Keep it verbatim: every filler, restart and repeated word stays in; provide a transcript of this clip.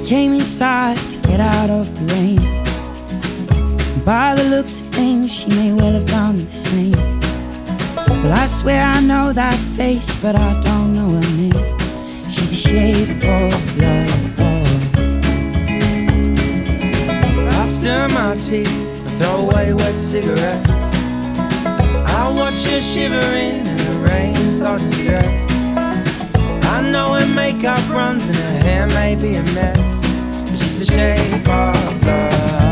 came inside to get out of the rain. And by the looks of things, she may well have done the same. Well, I swear I know that face, but I don't know her name. She's a shape of love. I stir my tea, I throw away wet cigarettes. I watch her shivering in the rain, sodden dress. I know her makeup runs and her hair may be a mess, but she's the shape of love.